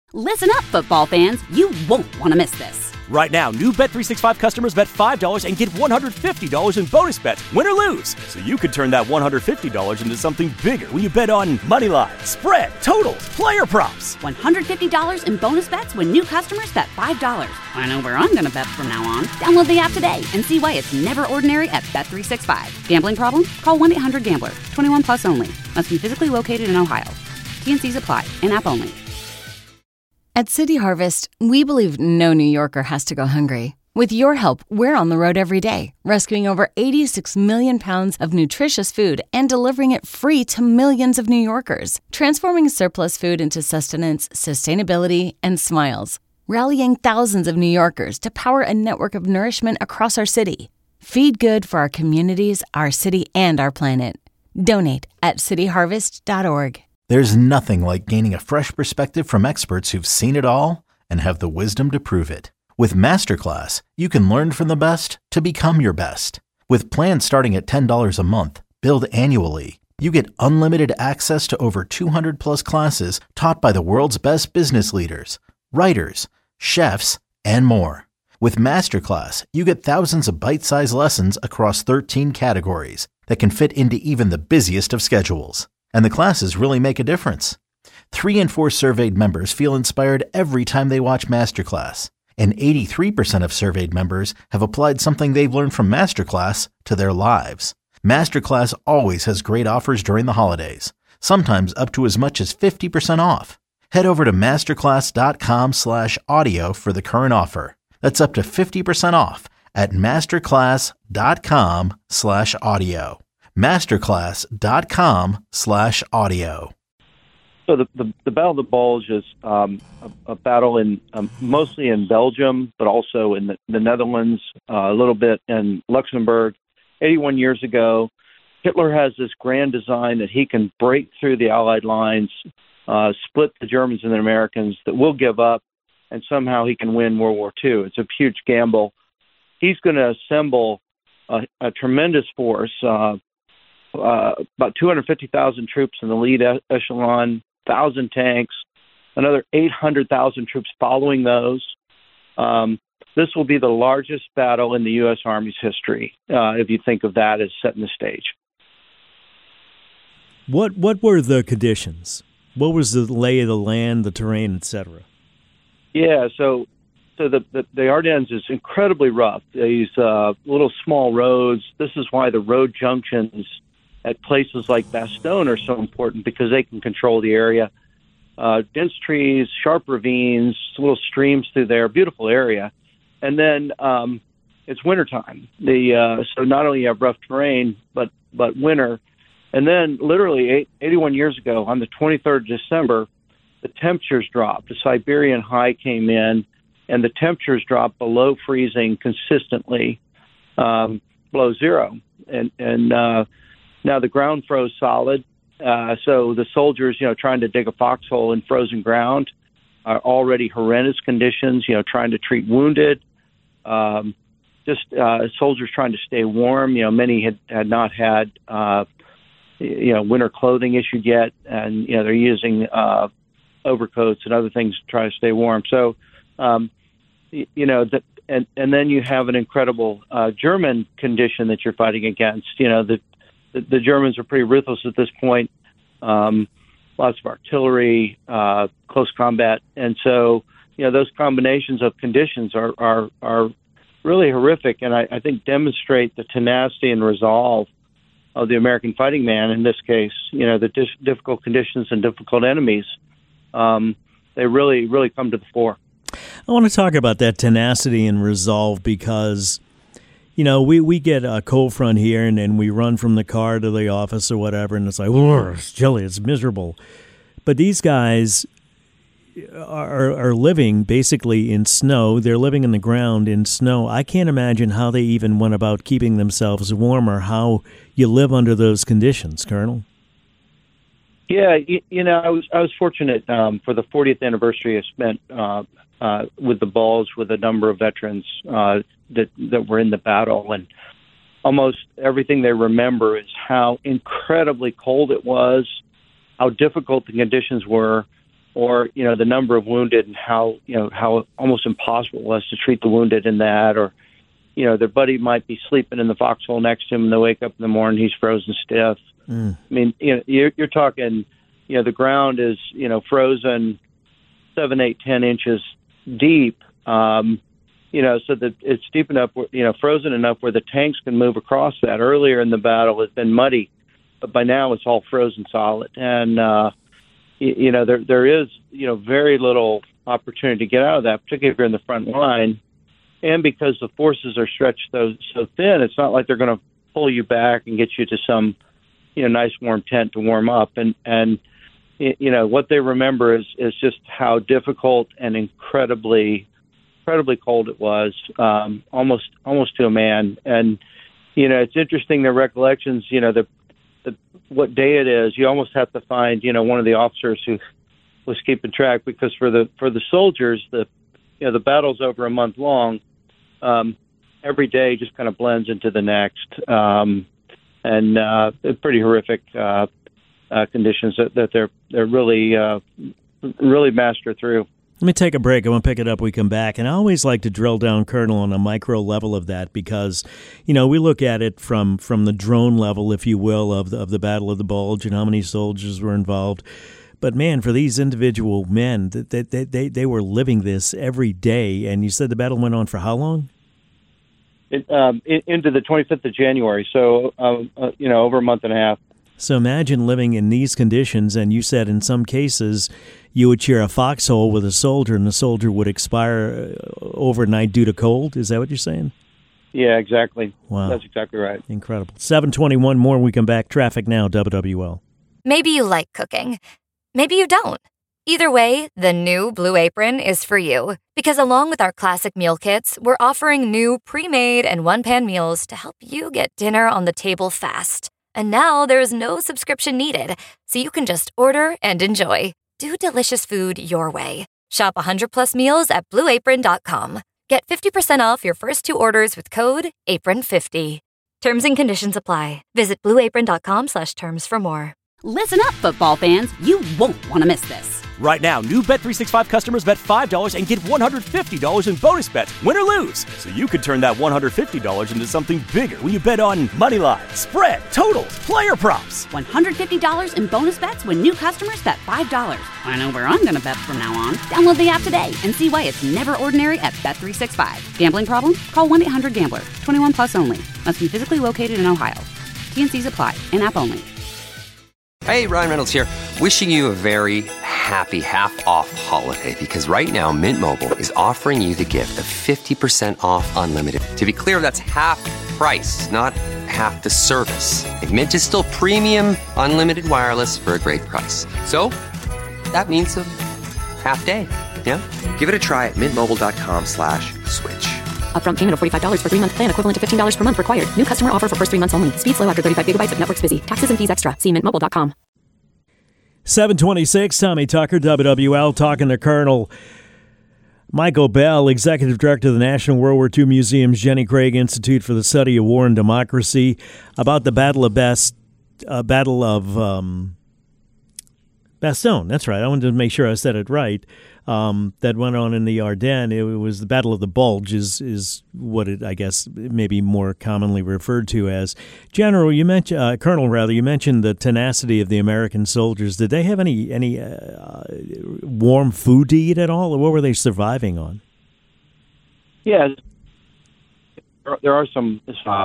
Listen up, football fans. You won't want to miss this. Right now, new Bet365 customers bet $5 and get $150 in bonus bets, win or lose. So you could turn that $150 into something bigger when you bet on money line, spread, totals, player props. $150 in bonus bets when new customers bet $5. I know where I'm going to bet from now on. Download the app today and see why it's never ordinary at Bet365. Gambling problem? Call 1-800-GAMBLER. 21 plus only. Must be physically located in Ohio. T&Cs apply. In-app only. At City Harvest, we believe no New Yorker has to go hungry. With your help, we're on the road every day, rescuing over 86 million pounds of nutritious food and delivering it free to millions of New Yorkers, transforming surplus food into sustenance, sustainability, and smiles, rallying thousands of New Yorkers to power a network of nourishment across our city. Feed good for our communities, our city, and our planet. Donate at cityharvest.org. There's nothing like gaining a fresh perspective from experts who've seen it all and have the wisdom to prove it. With Masterclass, you can learn from the best to become your best. With plans starting at $10 a month, billed annually, you get unlimited access to over 200 plus classes taught by the world's best business leaders, writers, chefs, and more. With Masterclass, you get thousands of bite-sized lessons across 13 categories that can fit into even the busiest of schedules. And the classes really make a difference. 3 in 4 surveyed members feel inspired every time they watch Masterclass. And 83% of surveyed members have applied something they've learned from Masterclass to their lives. Masterclass always has great offers during the holidays, sometimes up to as much as 50% off. Head over to masterclass.com/audio for the current offer. That's up to 50% off at masterclass.com/audio. masterclass.com/audio. So the Battle of the Bulge is a battle in mostly in Belgium, but also in the Netherlands, a little bit in Luxembourg. 81 years ago, Hitler has this grand design that he can break through the Allied lines, split the Germans and the Americans, that will give up, and somehow he can win World War II. It's a huge gamble. He's going to assemble a tremendous force, about 250,000 troops in the lead echelon, 1,000 tanks, another 800,000 troops following those. This will be the largest battle in the U.S. Army's history, if you think of that as setting the stage. What were the conditions? What was the lay of the land, the terrain, etc.? Yeah, so the Ardennes is incredibly rough. These little small roads. This is why the road junctions at places like Bastogne are so important, because they can control the area. Dense trees, sharp ravines, little streams through there, beautiful area. And then it's wintertime. So not only you have rough terrain, but winter. And then literally 81 years ago, on the 23rd of December, the temperatures dropped. The Siberian high came in, and the temperatures dropped below freezing consistently, below zero. And now the ground froze solid. So the soldiers, trying to dig a foxhole in frozen ground, are already horrendous conditions, trying to treat wounded, soldiers trying to stay warm. Many had not had, winter clothing issued yet, and, they're using overcoats and other things to try to stay warm. So, and then you have an incredible German condition that you're fighting against. The Germans are pretty ruthless at this point. Lots of artillery, close combat, and so those combinations of conditions are really horrific, and I think demonstrate the tenacity and resolve of the American fighting man. In this case, the difficult conditions and difficult enemies, they really come to the fore. I want to talk about that tenacity and resolve because, we get a cold front here and we run from the car to the office or whatever, and it's like, it's chilly, it's miserable. But these guys are living basically in snow. They're living in the ground in snow. I can't imagine how they even went about keeping themselves warm or how you live under those conditions, Colonel. Yeah, I was fortunate for the 40th anniversary. I spent with the Bulge with a number of veterans that were in the battle, and almost everything they remember is how incredibly cold it was, how difficult the conditions were, or, the number of wounded and how almost impossible it was to treat the wounded in that, or, their buddy might be sleeping in the foxhole next to him and they wake up in the morning, he's frozen stiff. I mean, you're talking, the ground is, frozen 7, 8, 10 inches deep, so that it's deep enough, frozen enough where the tanks can move across that. Earlier in the battle, it's been muddy, but by now it's all frozen solid. And, there is, very little opportunity to get out of that, particularly if you're in the front line. And because the forces are stretched so thin, it's not like they're going to pull you back and get you to some, nice warm tent to warm up. And what they remember is just how difficult and incredibly cold it was, almost to a man. And, it's interesting, the recollections, what day it is. You almost have to find, one of the officers who was keeping track, because for the soldiers, the battle's over a month long. Every day just kind of blends into the next, and pretty horrific conditions that they're really master through. Let me take a break. I want to pick it up. We come back. And I always like to drill down, Colonel, on a micro level of that because, we look at it from the drone level, if you will, of the Battle of the Bulge and how many soldiers were involved. But, man, for these individual men, they were living this every day. And you said the battle went on for how long? Into the 25th of January, so, over a month and a half. So imagine living in these conditions, and you said in some cases you would share a foxhole with a soldier, and the soldier would expire overnight due to cold. Is that what you're saying? Yeah, exactly. Wow. That's exactly right. Incredible. 7:21 more when we come back. Traffic now, WWL. Maybe you like cooking. Maybe you don't. Either way, the new Blue Apron is for you. Because along with our classic meal kits, we're offering new pre-made and one-pan meals to help you get dinner on the table fast. And now there's no subscription needed, so you can just order and enjoy. Do delicious food your way. Shop 100+ meals at BlueApron.com. Get 50% off your first 2 orders with code APRON50. Terms and conditions apply. Visit BlueApron.com/terms for more. Listen up, football fans. You won't want to miss this. Right now, new Bet365 customers bet $5 and get $150 in bonus bets, win or lose. So you could turn that $150 into something bigger when you bet on money line, spread, totals, player props. $150 in bonus bets when new customers bet $5. I know where I'm going to bet from now on. Download the app today and see why it's never ordinary at Bet365. Gambling problem? Call 1-800-GAMBLER. 21 plus only. Must be physically located in Ohio. T&Cs apply. In-app only. Hey, Ryan Reynolds here. Wishing you a very happy half-off holiday because right now Mint Mobile is offering you the gift of 50% off unlimited. To be clear, that's half price, not half the service. And Mint is still premium unlimited wireless for a great price. So that means a half day. Yeah? Give it a try at mintmobile.com/switch. Upfront payment of $45 for 3-month plan, equivalent to $15 per month required. New customer offer for first 3 months only. Speed slow after 35 gigabytes if network's busy. Taxes and fees extra. See mintmobile.com. 7:26, Tommy Tucker, WWL, talking to Colonel Michael Bell, Executive Director of the National World War II Museum's Jenny Craig Institute for the Study of War and Democracy, about the Battle of Bastogne. That's right. I wanted to make sure I said it right. That went on in the Ardennes. It was the Battle of the Bulge is what it, I guess, maybe more commonly referred to as. Colonel, you mentioned the tenacity of the American soldiers. Did they have any warm food to eat at all, or what were they surviving on? Yeah, there are some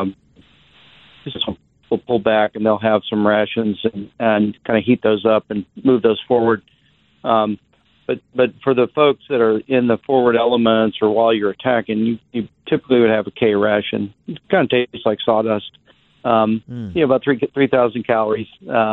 will pull back, and they'll have some rations and kind of heat those up and move those forward. But for the folks that are in the forward elements or while you're attacking, you typically would have a K ration. It kind of tastes like sawdust. About 3,000 calories.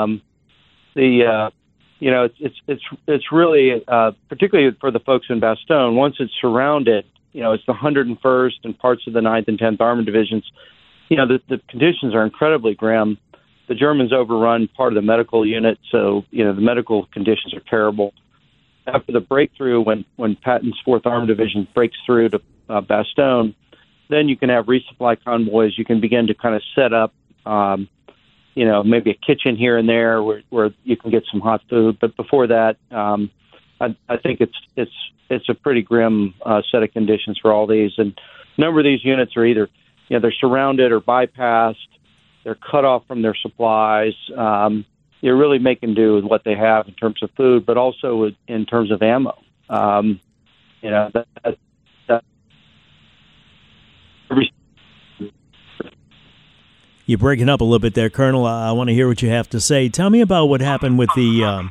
It's really particularly for the folks in Bastogne. Once it's surrounded, it's the 101st and parts of the 9th and 10th Armored Divisions. The conditions are incredibly grim. The Germans overrun part of the medical unit, so the medical conditions are terrible. After the breakthrough, when Patton's 4th Armored Division breaks through to Bastogne, then you can have resupply convoys. You can begin to kind of set up, maybe a kitchen here and there where you can get some hot food. But before that, I think it's a pretty grim set of conditions for all these. And a number of these units are either, they're surrounded or bypassed. They're cut off from their supplies. You're really making do with what they have in terms of food, but also in terms of ammo. You're breaking up a little bit there, Colonel. I want to hear what you have to say. Tell me about what happened with the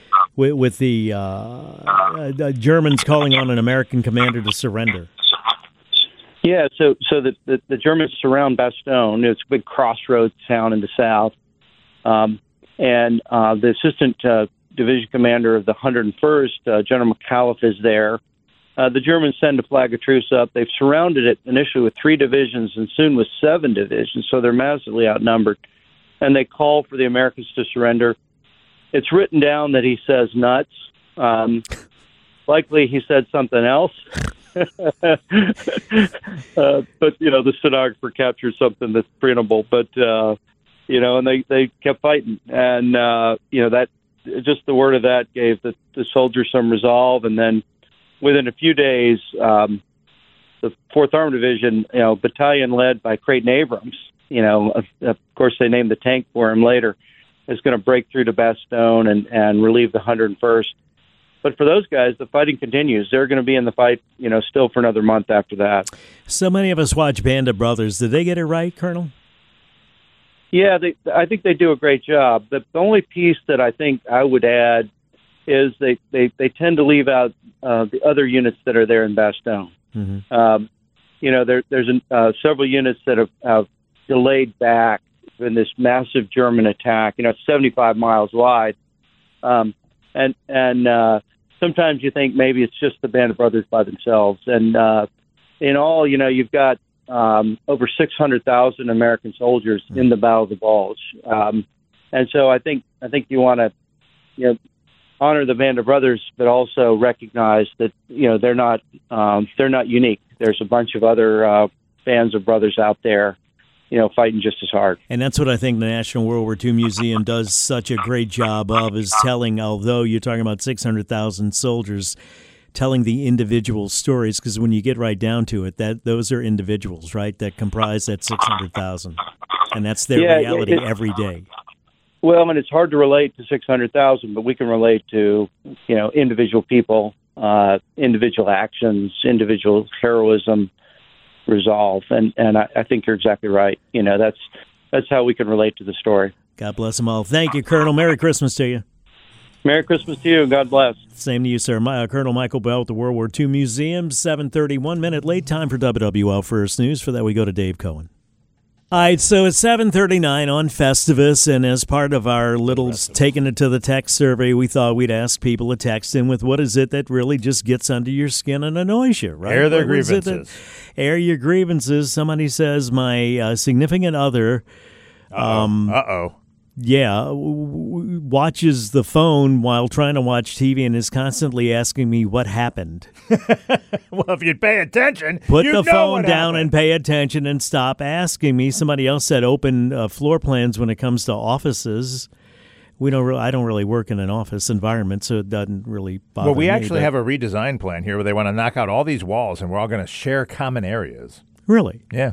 Germans calling on an American commander to surrender. Yeah, so the Germans surround Bastogne. It's a big crossroads town in the south. And the assistant division commander of the 101st, General McAuliffe, is there. The Germans send a flag of truce up. They've surrounded it initially with 3 divisions and soon with 7 divisions, so they're massively outnumbered. And they call for the Americans to surrender. It's written down that he says nuts. Likely he said something else. But, the stenographer captured something that's printable. But, and they kept fighting. And, that just the word of that gave the soldiers some resolve. And then within a few days, the 4th Armored Division, battalion led by Creighton Abrams, of course they named the tank for him later, is going to break through to Bastogne and relieve the 101st. But for those guys, the fighting continues. They're going to be in the fight, still for another month after that. So many of us watch Band of Brothers. Did they get it right, Colonel? Yeah, I think they do a great job. The only piece that I think I would add is they tend to leave out the other units that are there in Bastogne. Mm-hmm. There's several units that have delayed back in this massive German attack. It's 75 miles wide. And sometimes you think maybe it's just the Band of Brothers by themselves. And in all, you've got over 600,000 American soldiers in the Battle of the Bulge. And so I think you want to, honor the Band of Brothers, but also recognize that, they're not unique. There's a bunch of other bands of brothers out there, fighting just as hard. And that's what I think the National World War II Museum does such a great job of, is telling, although you're talking about 600,000 soldiers, telling the individual stories, because when you get right down to it, those are individuals, right, that comprise that 600,000. And that's their reality every day. Well, and it's hard to relate to 600,000, but we can relate to, individual people, individual actions, individual heroism, resolve, and I think you're exactly right. That's how we can relate to the story. God bless them all. Thank you, Colonel. Merry Christmas to you. Merry Christmas to you, and God bless. Same to you, sir. Colonel Michael Bell at the World War II Museum. 7:30, 1 minute late. Time for WWL First News. For that, we go to Dave Cohen. All right, so it's 7:39 on Festivus, and as part of our little Taking It to the Text survey, we thought we'd ask people to text in with what is it that really just gets under your skin and annoys you, right? Air their grievances. Air your grievances. Somebody says, my significant other... watches the phone while trying to watch TV and is constantly asking me what happened. Well, if you'd pay attention, put the phone down and pay attention and stop asking me. Somebody else said open floor plans when it comes to offices. I don't really work in an office environment, so it doesn't really bother me. Well, we actually have a redesign plan here where they want to knock out all these walls and we're all going to share common areas. Really? Yeah.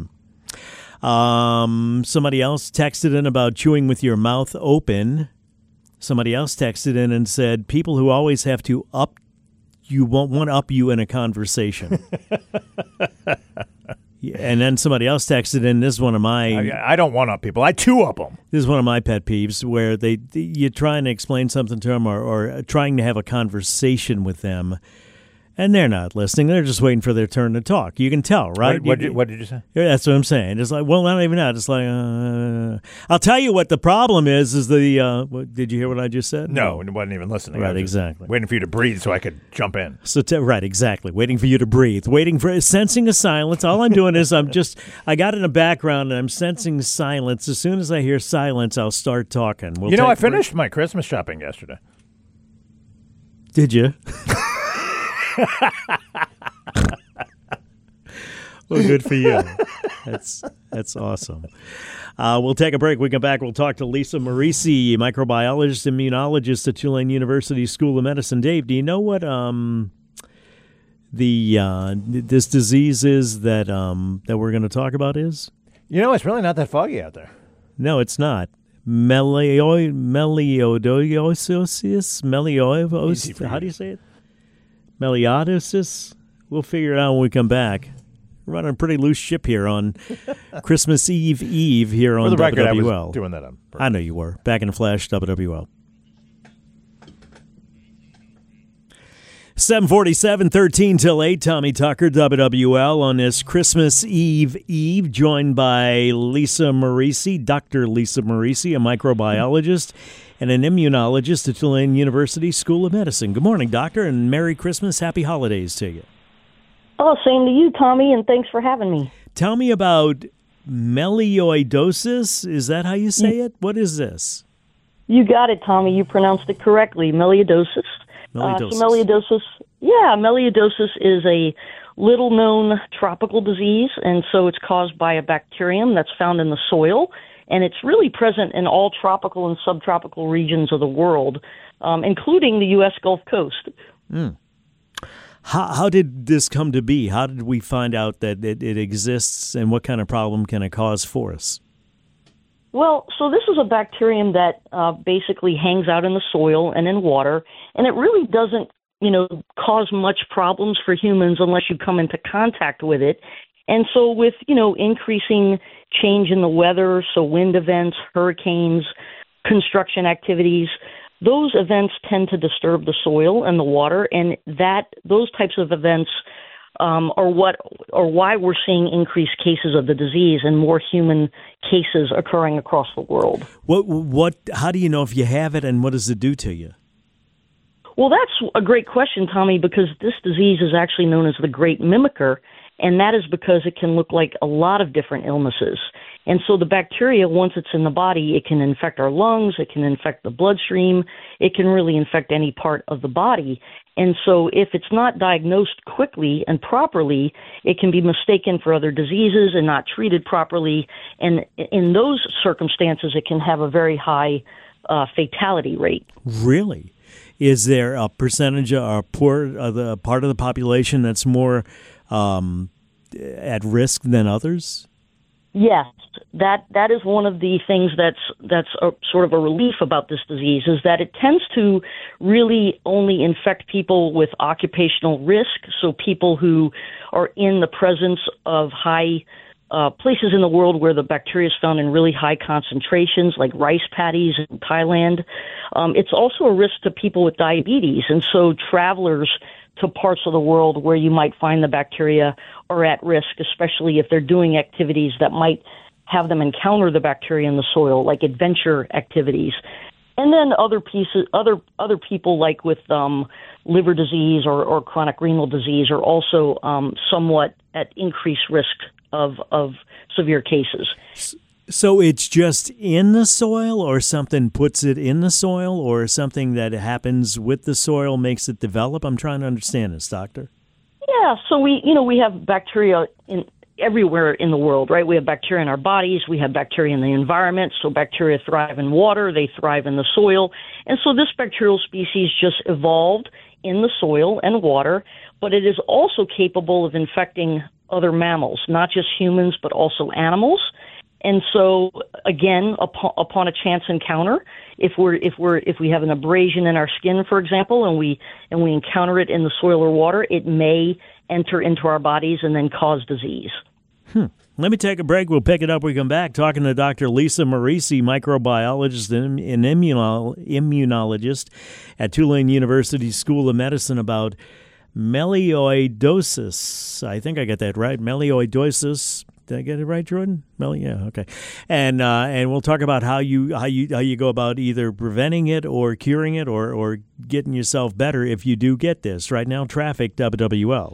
Somebody else texted in about chewing with your mouth open. Somebody else texted in and said, people who always have to one-up you in a conversation. And then somebody else texted in, this is one of my... I don't one-up people. I two-up them. This is one of my pet peeves, where you're trying to explain something to them or trying to have a conversation with them, and they're not listening. They're just waiting for their turn to talk. You can tell, right? What did you say? That's what I'm saying. It's like, well, not even that. It's like, I'll tell you what the problem is the, did you hear what I just said? No, I wasn't even listening. Right, exactly. Waiting for you to breathe so I could jump in. Right, exactly. Waiting for you to breathe. Sensing a silence. All I'm doing is I got in the background and I'm sensing silence. As soon as I hear silence, I'll start talking. I finished my Christmas shopping yesterday. Did you? Well, good for you. That's awesome. We'll take a break. We come back. We'll talk to Lisa Marisi, microbiologist, immunologist at Tulane University School of Medicine. Dave, do you know what this disease is that we're going to talk about is? It's really not that foggy out there. No, it's not. Melioidosis. How do you say it? Melioidosis. We'll figure it out when we come back. We're running a pretty loose ship here on Christmas Eve here on WWL. For the record, I was doing that on purpose. I know you were. Back in a flash, WWL. 7:47, 13 till 8, Tommy Tucker, WWL, on this Christmas Eve, joined by Lisa Marisi, Dr. Lisa Marisi, a microbiologist and an immunologist at Tulane University School of Medicine. Good morning, Doctor, and Merry Christmas, Happy Holidays to you. Oh, same to you, Tommy, and thanks for having me. Tell me about melioidosis. Is that how you say it? What is this? You got it, Tommy. You pronounced it correctly, melioidosis. Melioidosis is a little-known tropical disease, and so it's caused by a bacterium that's found in the soil, and it's really present in all tropical and subtropical regions of the world, including the U.S. Gulf Coast. Mm. How did this come to be? How did we find out that it exists, and what kind of problem can it cause for us? Well, so this is a bacterium that basically hangs out in the soil and in water, and it really doesn't, cause much problems for humans unless you come into contact with it. And so with, increasing change in the weather, so wind events, hurricanes, construction activities, those events tend to disturb the soil and the water, and those types of events are why we're seeing increased cases of the disease and more human cases occurring across the world. How do you know if you have it, and what does it do to you? Well, that's a great question, Tommy, because this disease is actually known as the Great Mimicker, and that is because it can look like a lot of different illnesses. And so the bacteria, once it's in the body, it can infect our lungs, it can infect the bloodstream, it can really infect any part of the body. And so if it's not diagnosed quickly and properly, it can be mistaken for other diseases and not treated properly. And in those circumstances, it can have a very high fatality rate. Really? Is there a percentage or part of the population that's more at risk than others? Yes, that is one of the things that's sort of a relief about this disease, is that it tends to really only infect people with occupational risk, so people who are in the presence of high places in the world where the bacteria is found in really high concentrations, like rice paddies in Thailand. It's also a risk to people with diabetes, and so travelers to parts of the world where you might find the bacteria are at risk, especially if they're doing activities that might have them encounter the bacteria in the soil, like adventure activities. And then other people, like with liver disease or chronic renal disease, are also somewhat at increased risk of severe cases. So it's just in the soil, or something puts it in the soil, or something that happens with the soil makes it develop? I'm trying to understand this, Doctor. Yeah, so we have bacteria everywhere in the world, right? We have bacteria in our bodies, we have bacteria in the environment. So bacteria thrive in water, they thrive in the soil. And so this bacterial species just evolved in the soil and water, but it is also capable of infecting other mammals, not just humans, but also animals. And so, again, upon a chance encounter, if we have an abrasion in our skin, for example, and we encounter it in the soil or water, it may enter into our bodies and then cause disease. Let me take a break. We'll pick it up when we come back, talking to Dr. Lisa Marisi, microbiologist and immunologist at Tulane University School of Medicine, about melioidosis. I think I got that right. Melioidosis. Did I get it right, Jordan? Yeah, okay. And we'll talk about how you go about either preventing it or curing it or getting yourself better if you do get this. Right now, traffic, WWL.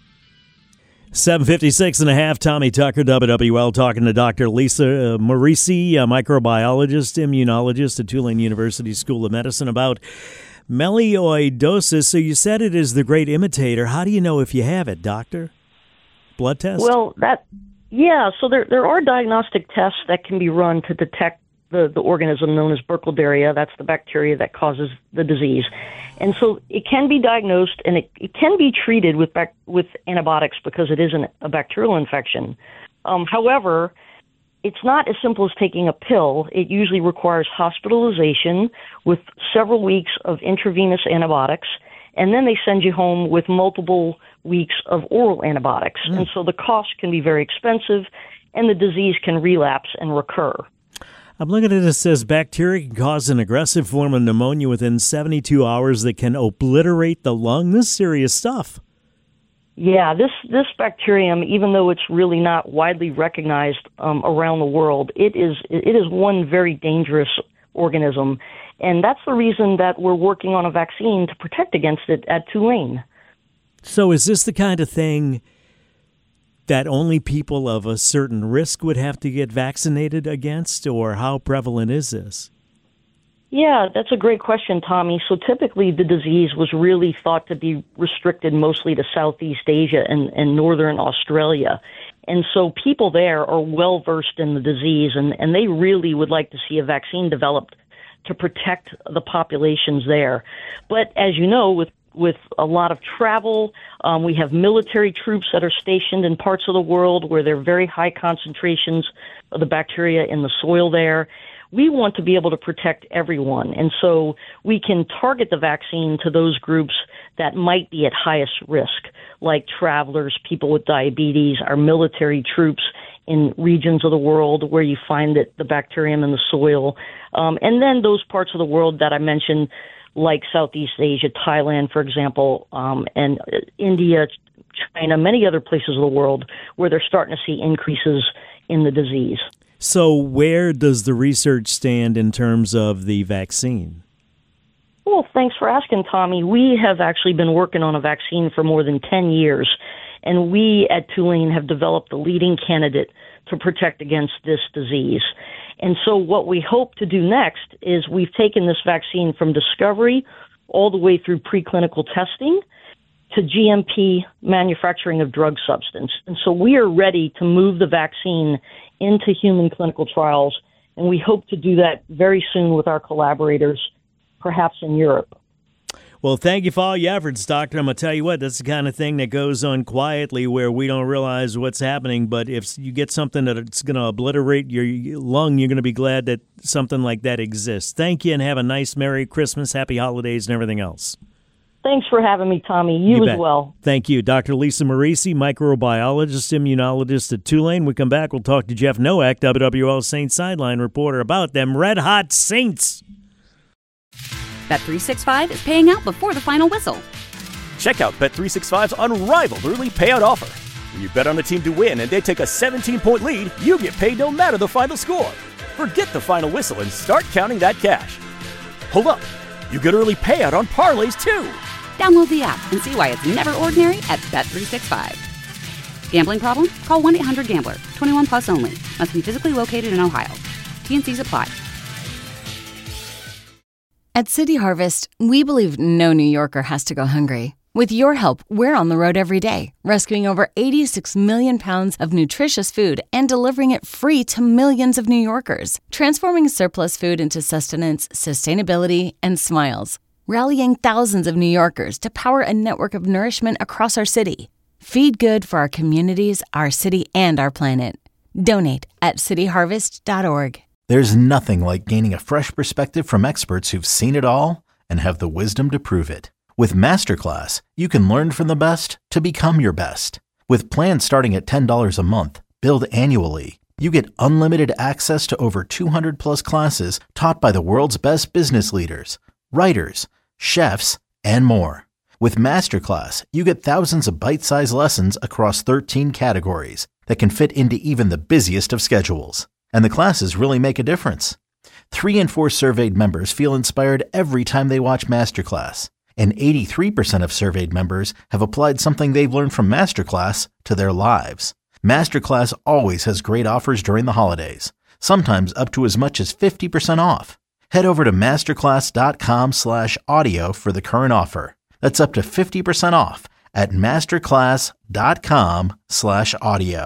7:56 and a half, Tommy Tucker, WWL, talking to Dr. Lisa Marisi, a microbiologist, immunologist at Tulane University School of Medicine, about melioidosis. So you said it is the great imitator. How do you know if you have it, doctor? Blood test? Well, Yeah, so there are diagnostic tests that can be run to detect the organism known as Burkholderia. That's the bacteria that causes the disease. And so it can be diagnosed, and it can be treated with antibiotics because it is a bacterial infection. However, it's not as simple as taking a pill. It usually requires hospitalization with several weeks of intravenous antibiotics, and then they send you home with multiple weeks of oral antibiotics. And so the cost can be very expensive, and the disease can relapse and recur. I'm looking at it. It says bacteria can cause an aggressive form of pneumonia within 72 hours that can obliterate the lung. This is serious stuff. Yeah, this bacterium, even though it's really not widely recognized around the world, it is one very dangerous organism. And that's the reason that we're working on a vaccine to protect against it at Tulane. So is this the kind of thing that only people of a certain risk would have to get vaccinated against, or how prevalent is this? Yeah, that's a great question, Tommy. So typically the disease was really thought to be restricted mostly to Southeast Asia and Northern Australia. And so people there are well versed in the disease, and they really would like to see a vaccine developed to protect the populations there. But as you know, with a lot of travel, we have military troops that are stationed in parts of the world where there are very high concentrations of the bacteria in the soil there. We want to be able to protect everyone, and so we can target the vaccine to those groups that might be at highest risk, like travelers, people with diabetes, our military troops in regions of the world where you find the bacterium in the soil, and then those parts of the world that I mentioned, like Southeast Asia, Thailand, for example, and India, China, many other places of the world where they're starting to see increases in the disease. So where does the research stand in terms of the vaccine? Well, thanks for asking, Tommy. We have actually been working on a vaccine for more than 10 years, and we at Tulane have developed the leading candidate to protect against this disease. And so what we hope to do next is we've taken this vaccine from discovery all the way through preclinical testing to GMP manufacturing of drug substance. And so we are ready to move the vaccine into human clinical trials, and we hope to do that very soon with our collaborators, perhaps in Europe. Well, thank you for all your efforts, Doctor. I'm going to tell you what, that's the kind of thing that goes on quietly where we don't realize what's happening, but if you get something that's going to obliterate your lung, you're going to be glad that something like that exists. Thank you, and have a nice Merry Christmas, Happy Holidays, and everything else. Thanks for having me, Tommy. You as bet. well. Thank you. Dr. Lisa Marisi, microbiologist, immunologist at Tulane. We come back, we'll talk to Jeff Nowak, WWL Saints sideline reporter, about them red-hot Saints. Bet365 is paying out before the final whistle. Check out Bet365's unrivaled early payout offer. When you bet on a team to win and they take a 17-point lead, you get paid no matter the final score. Forget the final whistle and start counting that cash. Hold up. You get early payout on parlays, too. Download the app and see why it's never ordinary at Bet365. Gambling problem? Call 1-800-GAMBLER. 21 plus only. Must be physically located in Ohio. T&Cs apply. At City Harvest, we believe no New Yorker has to go hungry. With your help, we're on the road every day, rescuing over 86 million pounds of nutritious food and delivering it free to millions of New Yorkers, transforming surplus food into sustenance, sustainability, and smiles, rallying thousands of New Yorkers to power a network of nourishment across our city. Feed good for our communities, our city, and our planet. Donate at cityharvest.org. There's nothing like gaining a fresh perspective from experts who've seen it all and have the wisdom to prove it. With Masterclass, you can learn from the best to become your best. With plans starting at $10 a month, billed annually, you get unlimited access to over 200 plus classes taught by the world's best business leaders, writers, chefs, and more. With Masterclass, you get thousands of bite-sized lessons across 13 categories that can fit into even the busiest of schedules. And the classes really make a difference. 3 in 4 surveyed members feel inspired every time they watch Masterclass. And 83% of surveyed members have applied something they've learned from Masterclass to their lives. Masterclass always has great offers during the holidays, sometimes up to as much as 50% off. Head over to masterclass.com/audio for the current offer. That's up to 50% off at masterclass.com/audio.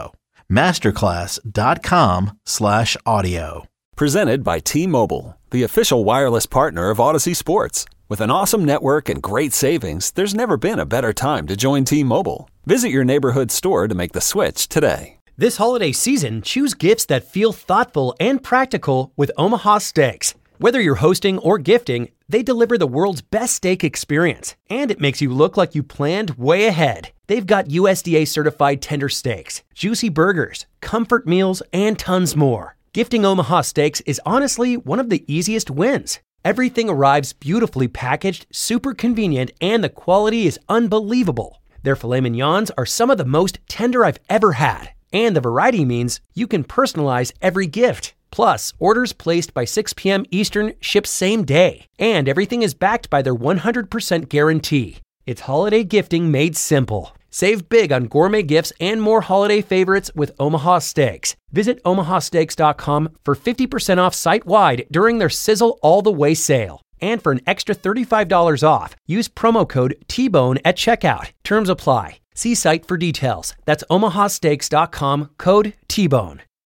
masterclass.com/audio. Presented by T-Mobile, the official wireless partner of Odyssey Sports. With an awesome network and great savings, there's never been a better time to join T-Mobile. Visit your neighborhood store to make the switch today. This holiday season, choose gifts that feel thoughtful and practical with Omaha Steaks. Whether you're hosting or gifting, they deliver the world's best steak experience, and it makes you look like you planned way ahead. They've got USDA certified tender steaks, juicy burgers, comfort meals, and tons more. Gifting Omaha Steaks is honestly one of the easiest wins. Everything arrives beautifully packaged, super convenient, and the quality is unbelievable. Their filet mignons are some of the most tender I've ever had, and the variety means you can personalize every gift. Plus, orders placed by 6 p.m. Eastern ship same day, and everything is backed by their 100% guarantee. It's holiday gifting made simple. Save big on gourmet gifts and more holiday favorites with Omaha Steaks. Visit omahasteaks.com for 50% off site-wide during their Sizzle All the Way sale. And for an extra $35 off, use promo code TBONE at checkout. Terms apply. See site for details. That's omahasteaks.com, code TBONE.